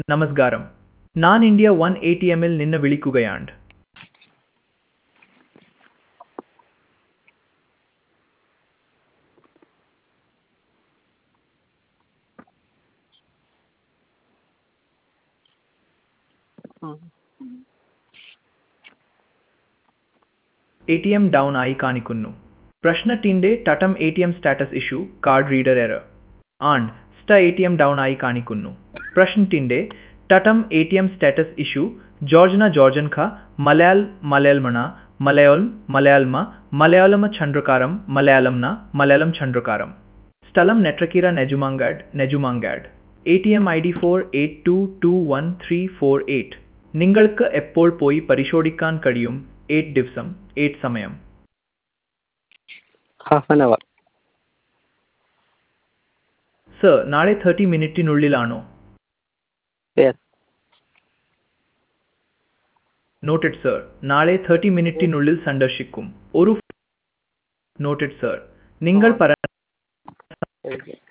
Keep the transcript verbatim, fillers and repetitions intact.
നമസ്കാരം. ഞാൻ India one A T എമ്മിൽ നിന്ന് വിളിക്കുകയാണ്. എ ടി എം ഡൗൺ ആയി കാണിക്കുന്നു. പ്രശ്നത്തിന്റെ തട്ടം A T M status issue card reader error and സ്റ്റ എ ടി എം ഡൗൺ ആയി കാണിക്കുന്നു. പ്രശ്നത്തിന്റെ തട്ടം A T M status issue ജോർജന ജോർജൻ ഖ മലയാൾ മലയാളമണ മലയാളം മലയാളമ മലയാളമ ചന്ദ്രകാരം മലയാളംന മലയാളം ചന്ദ്രകാരം സ്ഥലം നെട്രക്കിര Nedumangad Nedumangad A T M I D four eight two two one three four eight നിങ്ങൾക്ക് എപ്പോൾ പോയി പരിശോധിക്കാൻ കഴിയും? എയ്റ്റ് ദിവസം എയ്റ്റ് സമയം ഹാഫ് ആൻ അവർ. സർ നാളെ തേർട്ടി മിനിറ്റിനുള്ളിലാണോ? യെസ്. Noted sir. നാളെ തേർട്ടി മിനിറ്റിനുള്ളിൽ സന്ദർശിക്കും. ഒരു നോട്ടഡ് സർ. നിങ്ങൾ പറ